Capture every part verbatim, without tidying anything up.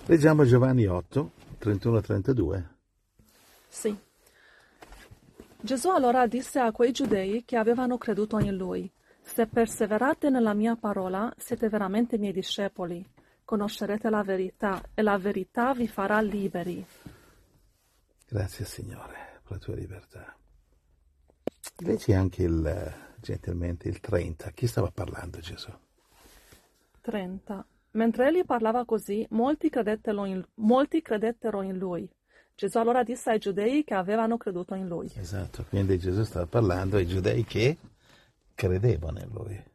Leggiamo Giovanni otto, trentuno a trentadue. Sì. Gesù allora disse a quei giudei che avevano creduto in lui: se perseverate nella mia parola, siete veramente miei discepoli. Conoscerete la verità e la verità vi farà liberi. Grazie Signore per la tua libertà. Leggi anche il, gentilmente il trenta. Chi stava parlando Gesù? trenta. Mentre egli parlava così, molti credettero in, molti credettero in lui. Gesù allora disse ai giudei che avevano creduto in lui. Esatto, quindi Gesù stava parlando ai giudei che credevano in lui.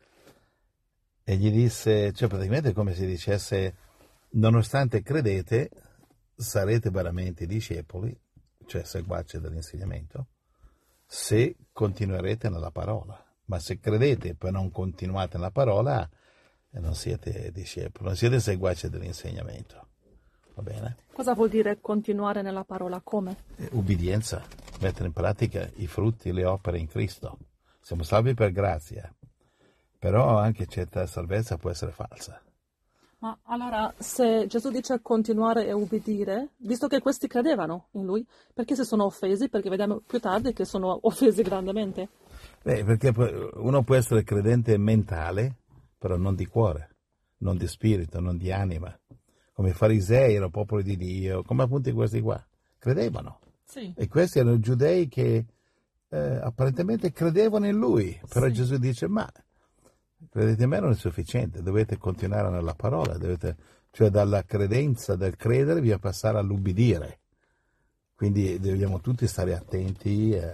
E gli disse, cioè praticamente come se dicesse, nonostante credete, sarete veramente discepoli, cioè seguaci dell'insegnamento, se continuerete nella parola. Ma se credete e poi non continuate nella parola, non siete discepoli, non siete seguaci dell'insegnamento. Va bene? Cosa vuol dire continuare nella parola? Come? Eh, ubbidienza, mettere in pratica i frutti, le opere in Cristo. Siamo salvi per grazia, però anche certa salvezza può essere falsa. Ma allora, se Gesù dice continuare e ubbidire, visto che questi credevano in lui, perché si sono offesi? Perché vediamo più tardi che sono offesi grandemente. Beh, perché uno può essere credente mentale, però non di cuore, non di spirito, non di anima. Come i farisei erano popolo di Dio, come appunto questi qua, credevano. Sì. E questi erano giudei che eh, apparentemente credevano in lui, però Sì. Gesù dice, ma credete in me non è sufficiente, dovete continuare nella parola, dovete, cioè dalla credenza del credere bisogna passare all'ubbidire. Quindi dobbiamo tutti stare attenti eh,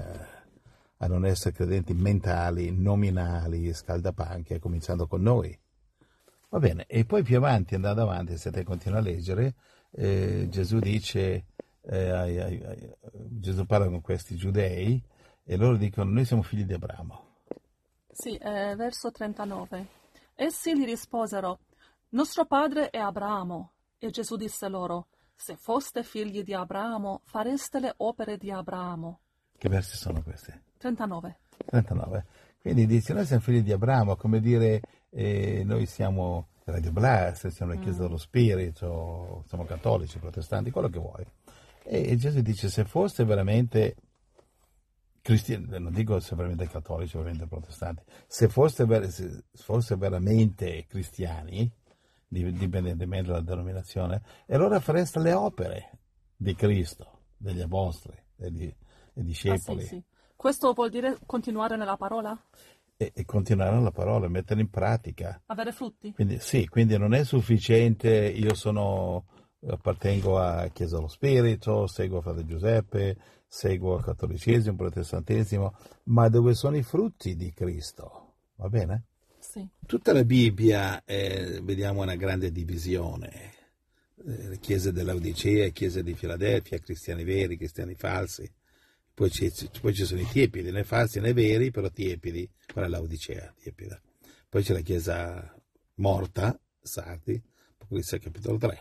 a non essere credenti mentali, nominali, scaldapanche, cominciando con noi. Va bene, e poi più avanti, andando avanti, se te continui a leggere, eh, Gesù dice, eh, ai, ai, ai, Gesù parla con questi giudei e loro dicono, noi siamo figli di Abramo. Sì, eh, verso trentanove. Essi gli risposero, nostro padre è Abramo. E Gesù disse loro, se foste figli di Abramo, fareste le opere di Abramo. Che versi sono questi? trentanove. trentanove. Quindi dice, noi siamo figli di Abramo, come dire, eh, noi siamo Radio Blast, siamo la Chiesa mm. dello Spirito, siamo cattolici, protestanti, quello che vuoi. E, e Gesù dice, se foste veramente cristiani, non dico se veramente cattolici o veramente protestanti, se foste, ver- se foste veramente cristiani, dipendentemente dalla denominazione, e allora fareste le opere di Cristo, degli apostoli, degli, dei discepoli. Ah, sì, sì. Questo vuol dire continuare nella parola? E, e continuare nella parola, mettere in pratica. Avere frutti? Quindi, sì, quindi non è sufficiente, io sono, appartengo a Chiesa dello Spirito, seguo Frate Giuseppe, seguo il cattolicesimo, il protestantesimo, ma dove sono i frutti di Cristo? Va bene? Sì. Tutta la Bibbia eh, vediamo una grande divisione. Eh, le chiese dell'Odicea, chiese di Filadelfia, cristiani veri, cristiani falsi. Poi ci, poi ci sono i tiepidi, né falsi né veri, però tiepidi, quella è l'Odicea, tiepida. Poi c'è la chiesa morta, Sardi, Apocalisse capitolo tre.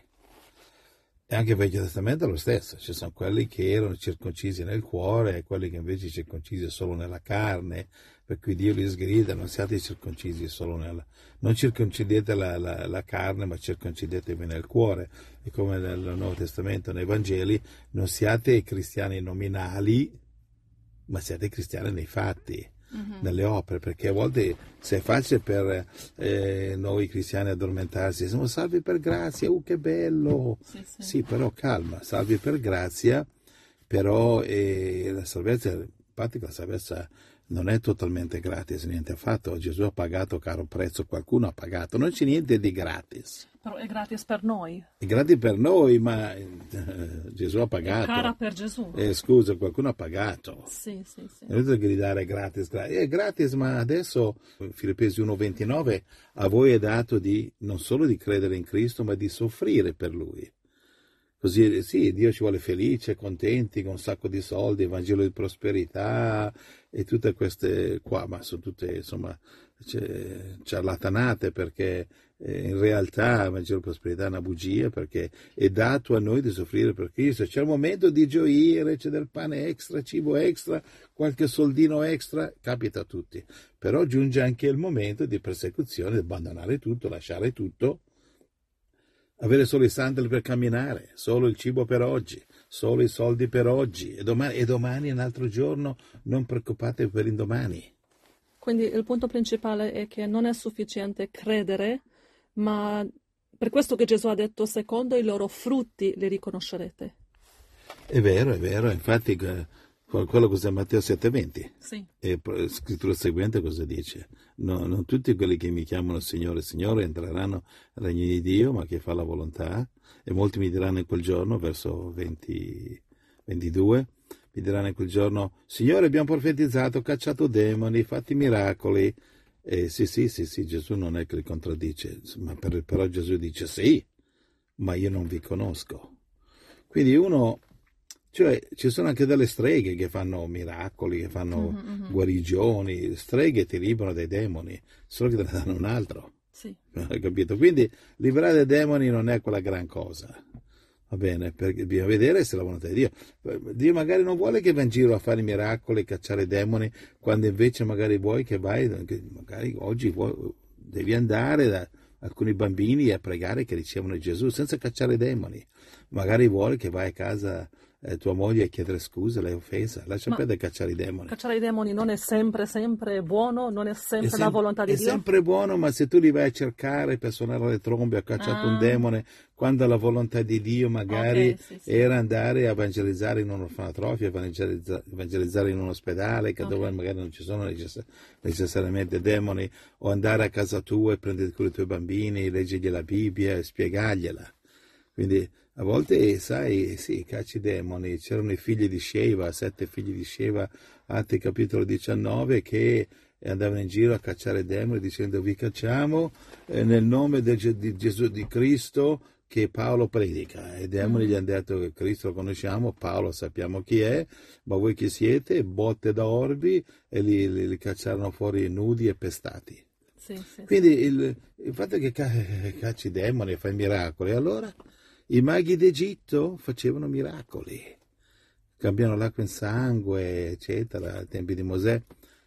E anche il Vecchio Testamento è lo stesso, ci sono quelli che erano circoncisi nel cuore e quelli che invece circoncisi solo nella carne, per cui Dio li sgrida, non siate circoncisi solo nella... non circoncidete la, la, la carne, ma circoncidetevi nel cuore. E come nel Nuovo Testamento, nei Vangeli, non siate cristiani nominali, ma siate cristiani nei fatti, mm-hmm. nelle opere, perché a volte se è facile per eh, noi cristiani addormentarsi, siamo salvi per grazia, uh che bello, sì, sì. sì però calma, salvi per grazia, però eh, la salvezza, in pratica la salvezza non è totalmente gratis, niente affatto. Gesù ha pagato caro prezzo, qualcuno ha pagato, non c'è niente di gratis. Però è gratis per noi. È gratis per noi, ma eh, Gesù ha pagato. È cara per Gesù. Eh, scusa, qualcuno ha pagato. Sì, sì, sì. Non è gridare gratis, gratis. È gratis, ma adesso, Filippesi uno ventinove, a voi è dato di non solo di credere in Cristo, ma di soffrire per Lui. Così, sì, Dio ci vuole felice, contenti, con un sacco di soldi, Evangelo di prosperità e tutte queste qua, ma sono tutte, insomma, ciarlatanate, perché eh, in realtà il Vangelo di prosperità è una bugia, perché è dato a noi di soffrire per Cristo. C'è il momento di gioire, c'è del pane extra, cibo extra, qualche soldino extra, capita a tutti. Però giunge anche il momento di persecuzione, di abbandonare tutto, lasciare tutto, avere solo i sandali per camminare, solo il cibo per oggi, solo i soldi per oggi, e domani, e domani è un altro giorno, non preoccupate per il domani. Quindi il punto principale è che non è sufficiente credere, ma per questo che Gesù ha detto, secondo i loro frutti li riconoscerete. È vero, è vero, infatti quello cos'è Matteo sette venti. Sì. E la scrittura seguente cosa dice? No, non tutti quelli che mi chiamano Signore, Signore entreranno nel regno di Dio, ma chi fa la volontà. E molti mi diranno in quel giorno, verso venti, ventidue, mi diranno in quel giorno, Signore, abbiamo profetizzato, cacciato demoni, fatti miracoli. E sì, sì, sì, sì, Gesù non è che li contraddice, ma per, però Gesù dice sì, ma io non vi conosco. Quindi uno, cioè ci sono anche delle streghe che fanno miracoli, che fanno mm-hmm, mm-hmm. guarigioni, streghe ti liberano dai demoni, solo che te ne danno un altro. Sì. Hai capito? Quindi liberare dai demoni non è quella gran cosa. Va bene, perché bisogna vedere se è la volontà di Dio. Dio magari non vuole che vai in giro a fare miracoli, cacciare demoni, quando invece magari vuoi che vai, che magari oggi vuoi, devi andare da alcuni bambini a pregare che ricevono Gesù senza cacciare demoni. Magari vuole che vai a casa eh, tua moglie a chiedere scusa, l'hai offesa, lascia Ma perdere cacciare i demoni. Cacciare i demoni non è sempre, sempre buono, non è sempre, È sem- la volontà di è Dio? È sempre buono, ma se tu li vai a cercare per suonare le trombe, ha cacciato ah. un demone, quando la volontà di Dio magari okay, sì, sì. era andare a evangelizzare in un orfanotrofio, evangelizza- evangelizzare in un ospedale, che okay. dove magari non ci sono necess- necessariamente demoni, o andare a casa tua e prendere cura dei tuoi bambini, leggergli la Bibbia e spiegargliela. Quindi a volte, sai, sì, cacci demoni. C'erano i figli di Sheva, sette figli di Sheva, Atti capitolo diciannove, che andavano in giro a cacciare demoni dicendo vi cacciamo eh, nel nome de- di Gesù di Cristo che Paolo predica. E i demoni mm. gli hanno detto che Cristo lo conosciamo, Paolo sappiamo chi è, ma voi chi siete? Botte da orbi, e li, li, li cacciarono fuori nudi e pestati. Sì, sì, Quindi sì. Il, il fatto che cacci demoni e fai miracoli, allora i maghi d'Egitto facevano miracoli, cambiano l'acqua in sangue, eccetera, ai tempi di Mosè.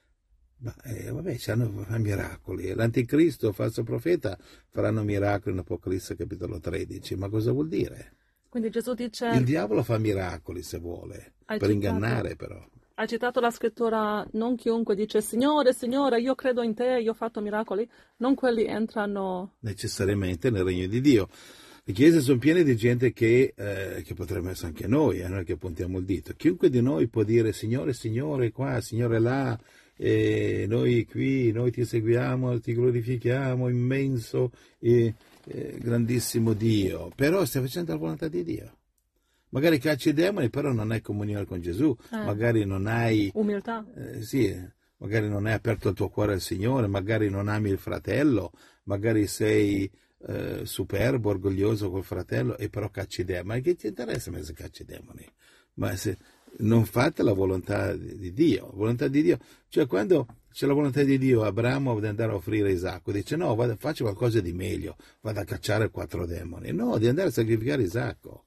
Ma eh, vabbè, c'hanno miracoli. L'anticristo, falso profeta, faranno miracoli in Apocalisse capitolo tredici. Ma cosa vuol dire? Quindi Gesù dice... Il diavolo fa miracoli se vuole, per citato, ingannare però. Hai citato la scrittura, non chiunque dice Signore, Signore, io credo in te, io ho fatto miracoli, non quelli entrano... necessariamente nel regno di Dio. Le chiese sono piene di gente che, eh, che potremmo essere anche noi, eh, noi che puntiamo il dito. Chiunque di noi può dire Signore, Signore qua, Signore là, e noi qui, noi ti seguiamo, ti glorifichiamo, immenso e eh, grandissimo Dio. Però stai facendo la volontà di Dio. Magari cacci i demoni, però non hai comunione con Gesù, eh. magari non hai... umiltà. Eh, sì, magari non hai aperto il tuo cuore al Signore, magari non ami il fratello, magari sei... Uh, superbo, orgoglioso col fratello, e però cacci demoni. Ma che ti interessa se cacci demoni? Ma se non fate la volontà di Dio, la volontà di Dio, cioè quando c'è la volontà di Dio, Abramo deve andare a offrire Isacco, dice no, vado, faccio qualcosa di meglio, vado a cacciare quattro demoni. No, devi andare a sacrificare Isacco.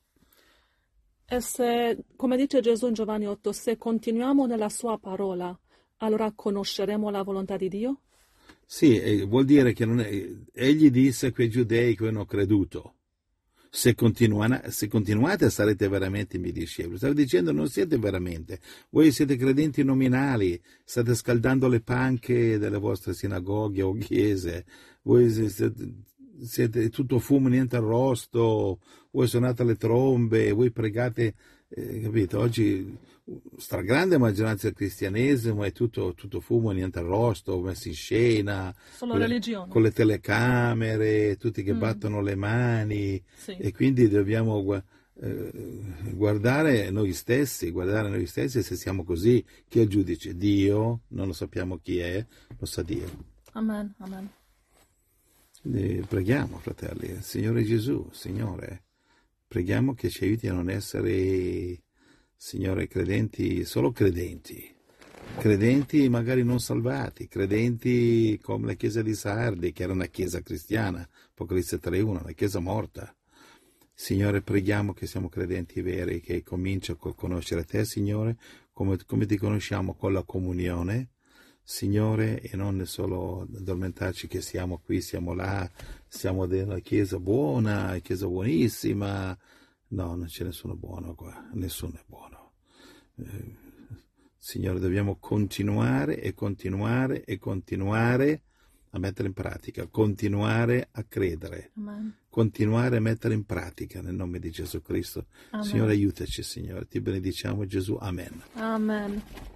E se, come dice Gesù in Giovanni otto, se continuiamo nella sua parola, allora conosceremo la volontà di Dio? Sì, eh, vuol dire che non è, egli disse a quei giudei che hanno creduto, se, se continuate sarete veramente i miei discepoli. Stavo dicendo non siete veramente, voi siete credenti nominali, state scaldando le panche delle vostre sinagoghe o chiese, voi siete, siete tutto fumo, niente arrosto, voi suonate le trombe, voi pregate, eh, capito? Oggi stragrande maggioranza del cristianesimo è tutto, tutto fumo, niente arrosto, messo in scena, solo con, religione, con le telecamere, tutti che mm. battono le mani, sì. E quindi dobbiamo eh, guardare noi stessi, guardare noi stessi se siamo così. Chi è il giudice? Dio, non lo sappiamo chi è, lo sa Dio. Amen, amen. E preghiamo, fratelli, Signore Gesù, Signore, preghiamo che ci aiuti a non essere... Signore, credenti, solo credenti, credenti magari non salvati, credenti come la chiesa di Sardi, che era una chiesa cristiana, Apocalisse tre uno, una chiesa morta. Signore, preghiamo che siamo credenti veri, che comincia col conoscere te, Signore, come, come ti conosciamo con la comunione, Signore, e non solo addormentarci che siamo qui, siamo là, siamo nella chiesa buona, chiesa buonissima. No, non c'è nessuno buono qua, nessuno è buono. Eh, Signore, dobbiamo continuare e continuare e continuare a mettere in pratica, continuare a credere, Amen. continuare a mettere in pratica nel nome di Gesù Cristo. Amen. Signore, aiutaci, Signore, ti benediciamo Gesù, amen. Amen.